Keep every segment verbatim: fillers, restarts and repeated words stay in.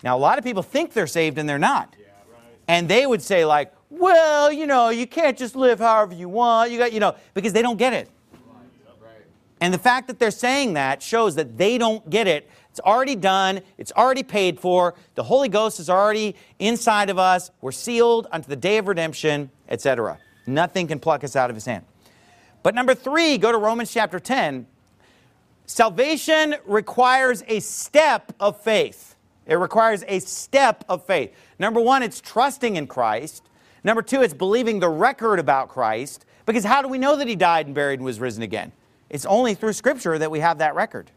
Now, a lot of people think they're saved and they're not. Yeah, right. And they would say like, well, you know, you can't just live however you want. You got, you know, because they don't get it. Right. And the fact that they're saying that shows that they don't get it. It's already done. It's already paid for. The Holy Ghost is already inside of us. We're sealed unto the day of redemption, et cetera. Nothing can pluck us out of his hand. But number three, go to Romans chapter ten. Salvation requires a step of faith. It requires a step of faith. Number one, it's trusting in Christ. Number two, it's believing the record about Christ. Because how do we know that he died and buried and was risen again? It's only through Scripture that we have that record.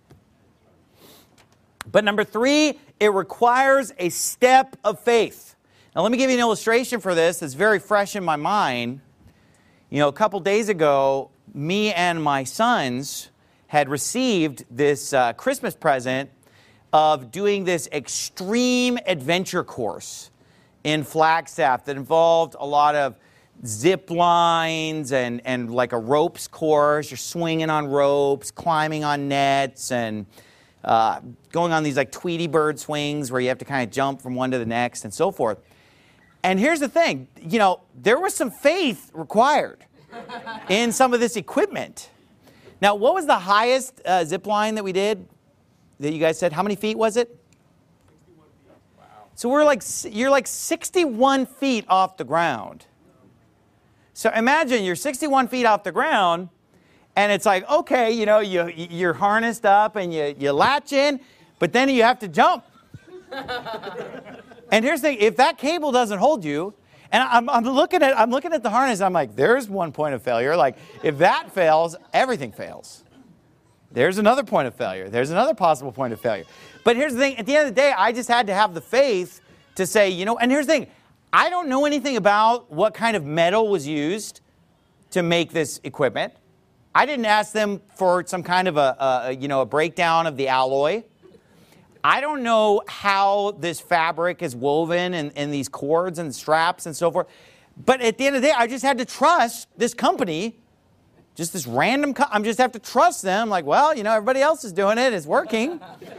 But number three, it requires a step of faith. Now let me give you an illustration for this that's very fresh in my mind. You know, a couple days ago, me and my sons had received this uh, Christmas present of doing this extreme adventure course in Flagstaff that involved a lot of zip lines and, and like a ropes course. You're swinging on ropes, climbing on nets, and uh, going on these like Tweety Bird swings where you have to kind of jump from one to the next and so forth. And here's the thing, you know, there was some faith required in some of this equipment. Now, what was the highest uh, zip line that we did that you guys said? How many feet was it? sixty-one feet. Wow. So we're like, you're like sixty-one feet off the ground. So imagine you're sixty-one feet off the ground, and it's like, okay, you know, you, you're harnessed up and you, you latch in, but then you have to jump. And here's the thing, if that cable doesn't hold you, and I'm, I'm looking at I'm looking at the harness, I'm like, there's one point of failure. Like, if that fails, everything fails. There's another point of failure. There's another possible point of failure. But here's the thing, at the end of the day, I just had to have the faith to say, you know, and here's the thing, I don't know anything about what kind of metal was used to make this equipment. I didn't ask them for some kind of a, a you know, a breakdown of the alloy. I don't know how this fabric is woven and, and these cords and straps and so forth. But at the end of the day, I just had to trust this company, just this random, co- I just have to trust them. Like, well, you know, everybody else is doing it. It's working.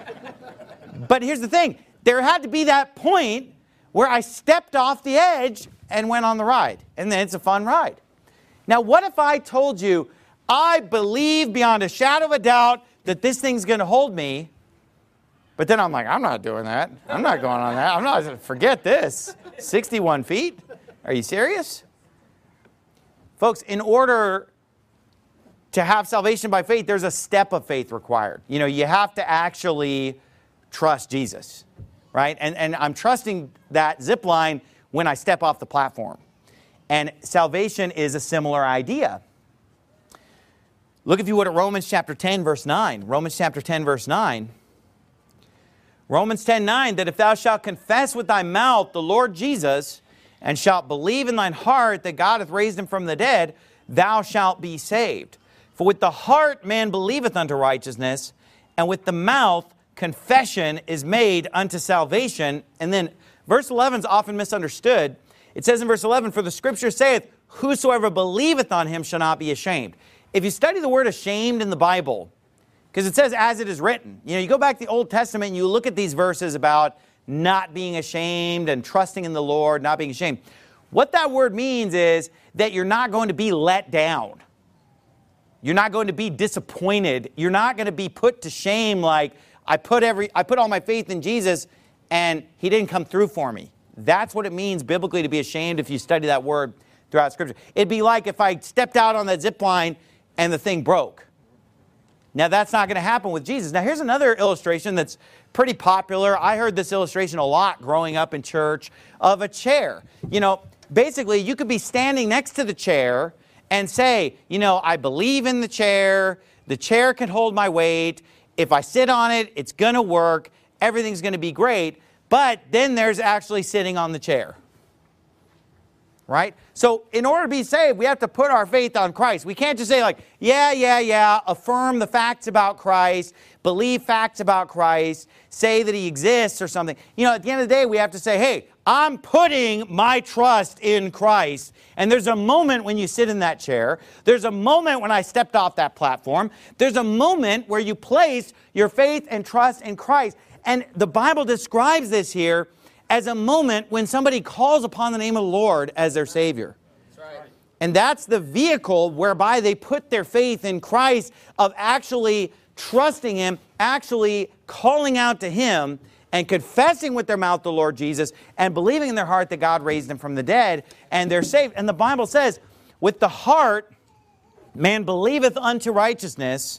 But here's the thing. There had to be that point where I stepped off the edge and went on the ride. And then it's a fun ride. Now, what if I told you, I believe beyond a shadow of a doubt that this thing's going to hold me. But then I'm like, I'm not doing that. I'm not going on that. I'm not going to forget this. sixty-one feet? Are you serious? Folks, in order to have salvation by faith, there's a step of faith required. You know, you have to actually trust Jesus, right? And, and I'm trusting that zip line when I step off the platform. And salvation is a similar idea. Look, if you would, at Romans chapter ten, verse nine. Romans chapter ten, verse nine. Romans ten nine, that if thou shalt confess with thy mouth the Lord Jesus, and shalt believe in thine heart that God hath raised him from the dead, thou shalt be saved. For with the heart man believeth unto righteousness, and with the mouth confession is made unto salvation. And then verse eleven is often misunderstood. It says in verse eleven, for the scripture saith, whosoever believeth on him shall not be ashamed. If you study the word ashamed in the Bible, because it says, as it is written. You know, you go back to the Old Testament and you look at these verses about not being ashamed and trusting in the Lord, not being ashamed. What that word means is that you're not going to be let down. You're not going to be disappointed. You're not going to be put to shame like, I put every, I put all my faith in Jesus and he didn't come through for me. That's what it means biblically to be ashamed if you study that word throughout Scripture. It'd be like if I stepped out on that zip line and the thing broke. Now, that's not going to happen with Jesus. Now, here's another illustration that's pretty popular. I heard this illustration a lot growing up in church of a chair. You know, basically, you could be standing next to the chair and say, you know, I believe in the chair. The chair can hold my weight. If I sit on it, it's going to work. Everything's going to be great. But then there's actually sitting on the chair. Right? So in order to be saved, we have to put our faith on Christ. We can't just say like, yeah, yeah, yeah, affirm the facts about Christ, believe facts about Christ, say that he exists or something. You know, at the end of the day, we have to say, hey, I'm putting my trust in Christ. And there's a moment when you sit in that chair. There's a moment when I stepped off that platform. There's a moment where you place your faith and trust in Christ. And the Bible describes this here as a moment when somebody calls upon the name of the Lord as their Savior. And that's the vehicle whereby they put their faith in Christ, of actually trusting Him, actually calling out to Him, and confessing with their mouth the Lord Jesus, and believing in their heart that God raised Him from the dead, and they're saved. And the Bible says, with the heart man believeth unto righteousness,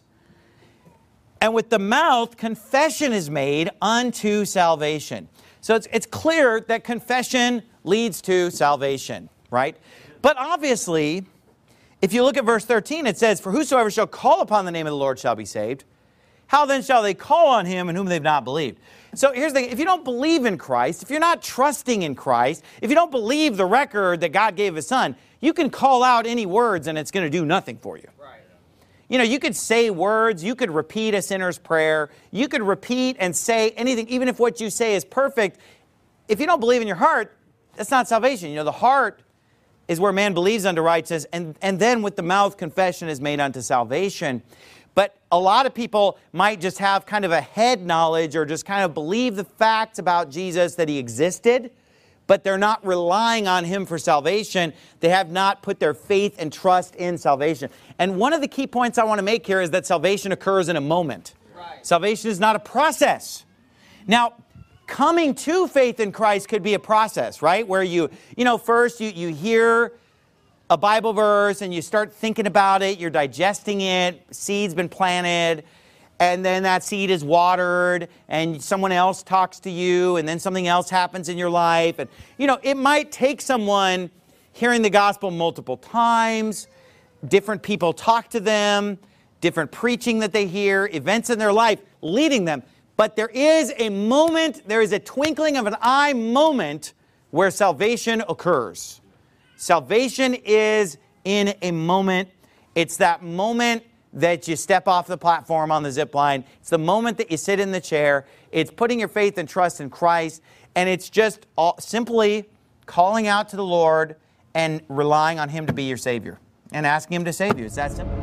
and with the mouth confession is made unto salvation. So it's, it's clear that confession leads to salvation, right? But obviously, if you look at verse thirteen, it says, for whosoever shall call upon the name of the Lord shall be saved. How then shall they call on Him in whom they've not believed? So here's the thing. If you don't believe in Christ, if you're not trusting in Christ, if you don't believe the record that God gave His Son, you can call out any words and it's going to do nothing for you. Right. You know, you could say words, you could repeat a sinner's prayer, you could repeat and say anything, even if what you say is perfect. If you don't believe in your heart, that's not salvation. You know, the heart is where man believes unto righteousness, and, and then with the mouth confession is made unto salvation. But a lot of people might just have kind of a head knowledge, or just kind of believe the facts about Jesus, that He existed, but they're not relying on Him for salvation. They have not put their faith and trust in salvation. And one of the key points I want to make here is that salvation occurs in a moment. Right. Salvation is not a process. Now, coming to faith in Christ could be a process, right? Where you, you know, first you, you hear a Bible verse and you start thinking about it, you're digesting it, seed's been planted, and then that seed is watered, and someone else talks to you, and then something else happens in your life. And, you know, it might take someone hearing the gospel multiple times, different people talk to them, different preaching that they hear, events in their life leading them. But there is a moment, there is a twinkling of an eye moment where salvation occurs. Salvation is in a moment. It's that moment that you step off the platform on the zip line. It's the moment that you sit in the chair. It's putting your faith and trust in Christ. And it's just all, simply calling out to the Lord and relying on Him to be your Savior and asking Him to save you. It's that simple.